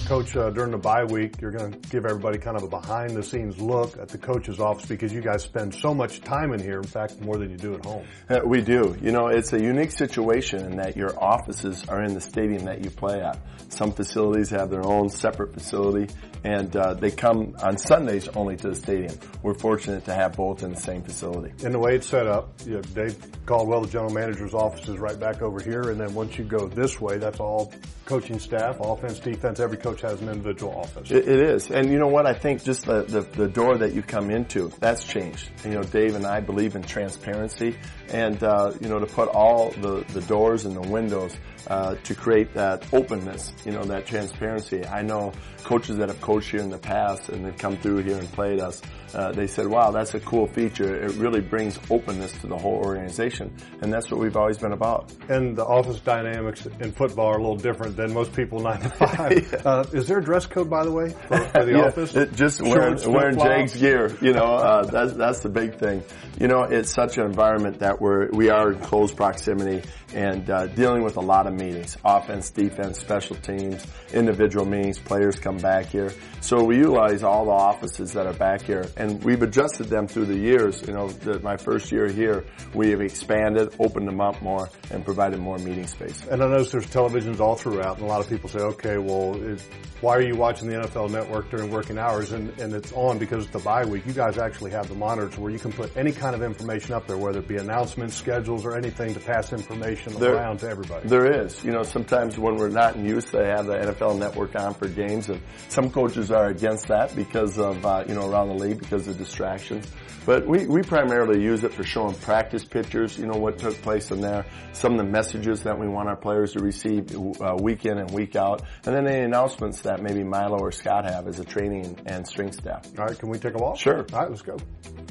Coach, during the bye week, you're going to give everybody kind of a behind-the-scenes look at the coach's office because you guys spend so much time in here, in fact, more than you do at home. We do. You know, it's a unique situation in that your offices are in the stadium that you play at. Some facilities have their own separate facility, and they come on Sundays only to the stadium. We're fortunate to have both in the same facility. And the way it's set up, you know, Dave Caldwell, the general manager's office, is right back over here, and then once you go this way, that's all coaching staff, offense, defense. Every coach has an individual office. It is. And you know what? I think just the door that you come into, that's changed. You know, Dave and I believe in transparency, and you know, to put all the doors and the windows to create that openness, you know, that transparency. I know coaches that have coached here in the past and they've come through here and played us. They said, wow, that's a cool feature. It really brings openness to the whole organization, and that's what we've always been about. And the office dynamics in football are a little different than most people 9 to 5. Yeah. Is there a dress code, by the way, for the office? Just wearing Jags gear, you know, that's the big thing. You know, it's such an environment that we are in close proximity and dealing with a lot of meetings, offense, defense, special teams, individual meetings, players come back here. So we utilize all the offices that are back here, and we've adjusted them through the years. You know, my first year here, we have expanded, opened them up more, and provided more meeting space. And I notice there's televisions all throughout, and a lot of people say, okay, well, why are you watching the NFL Network during working hours? And it's on because it's the bye week. You guys actually have the monitors where you can put any kind of information up there, whether it be announcements, schedules, or anything to pass information around to everybody. There is. You know, sometimes when we're not in use, they have the NFL Network on for games, and some coaches are against that because of, you know, around the league because of distractions. But we primarily use it for showing practice pictures, you know, what took place in there, some of the messages that we want our players to receive week in and week out, and then any announcements that maybe Milo or Scott have as a training and strength staff. All right, can we take a walk? Sure. All right, let's go.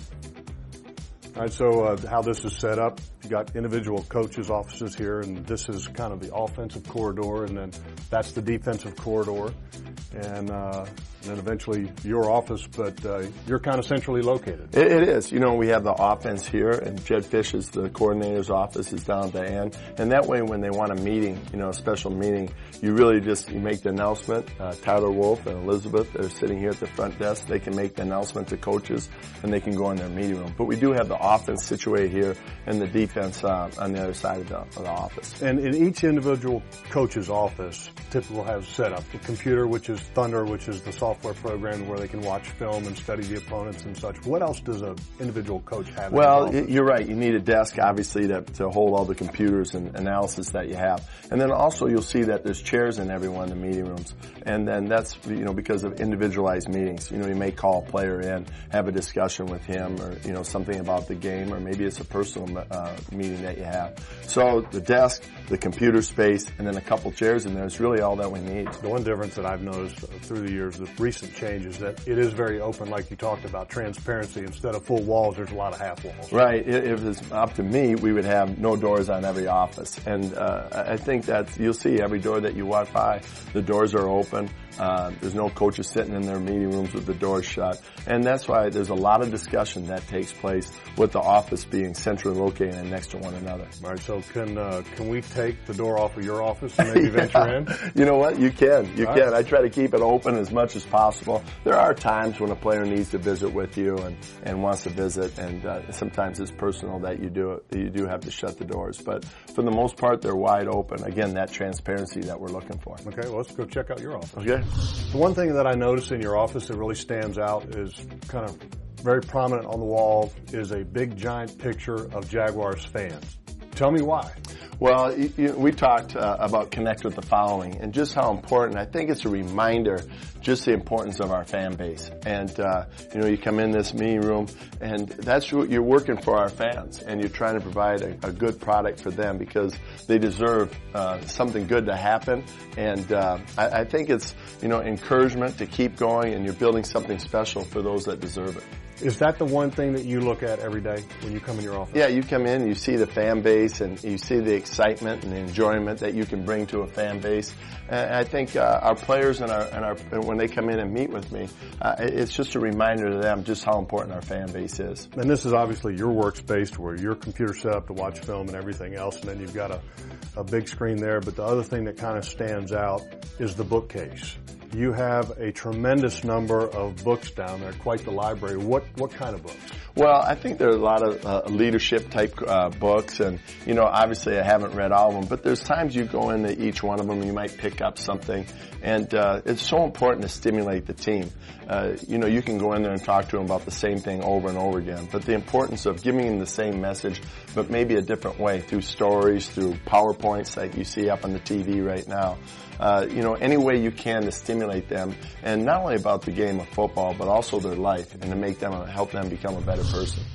All right, so how this is set up, you got individual coaches' offices here, and this is kind of the offensive corridor, and then that's the defensive corridor, and then eventually your office, but you're kind of centrally located. It is. You know, we have the offense here, and Jed Fish is the coordinator's office is down at the end, and that way when they want a meeting, you know, a special meeting, you really just make the announcement. Tyler Wolf and Elizabeth are sitting here at the front desk. They can make the announcement to coaches, and they can go in their meeting room. But we do have the offense situated here and the defense on the other side of the office. And in each individual coach's office, typically has set up the computer, which is Thunder, which is the software program where they can watch film and study the opponents and such. What else does an individual coach have? Well, you're right. You need a desk, obviously, to hold all the computers and analysis that you have. And then also you'll see that there's chairs in every one of the meeting rooms. And then that's, you know, because of individualized meetings. You know, you may call a player in, have a discussion with him or, you know, something about the game, or maybe it's a personal meeting that you have. So the desk, the computer space, and then a couple chairs in there is really all that we need. The one difference that I've noticed through the years, the recent change, is that it is very open, like you talked about, transparency. Instead of full walls, there's a lot of half walls. Right. If it's up to me, we would have no doors on every office. And I think that you'll see every door that you walk by, the doors are open. There's no coaches sitting in their meeting rooms with the doors shut. And that's why there's a lot of discussion that takes place with the office being centrally located and next to one another. All right, so can we take the door off of your office and maybe venture in? You know what? You can. You can. I try to keep it open as much as possible. There are times when a player needs to visit with you and wants to visit, and sometimes it's personal that you do have to shut the doors. But for the most part, they're wide open. Again, that transparency that we're looking for. Okay, well, let's go check out your office. Okay. The one thing that I notice in your office that really stands out is kind of very prominent on the wall is a big giant picture of Jaguars fans. Tell me why. Well, we talked about connect with the following and just how important. I think it's a reminder, just the importance of our fan base. And, you know, you come in this meeting room and that's what you're working for our fans, and you're trying to provide a good product for them because they deserve something good to happen. And I think it's, you know, encouragement to keep going, and you're building something special for those that deserve it. Is that the one thing that you look at every day when you come in your office? Yeah, you come in, you see the fan base, and you see the excitement and the enjoyment that you can bring to a fan base. And I think our players and when they come in and meet with me, it's just a reminder to them just how important our fan base is. And this is obviously your workspace where your computer's set up to watch film and everything else, and then you've got a big screen there. But the other thing that kind of stands out is the bookcase. You have a tremendous number of books down there, quite the library. What kind of books? Well, I think there are a lot of leadership type books, and obviously I haven't read all of them, but there's times you go into each one of them and you might pick up something, and it's so important to stimulate the team. You can go in there and talk to them about the same thing over and over again, but the importance of giving them the same message, but maybe a different way, through stories, through PowerPoints that you see up on the TV right now. Any way you can to stimulate them, and not only about the game of football, but also their life, and to help them become a better person.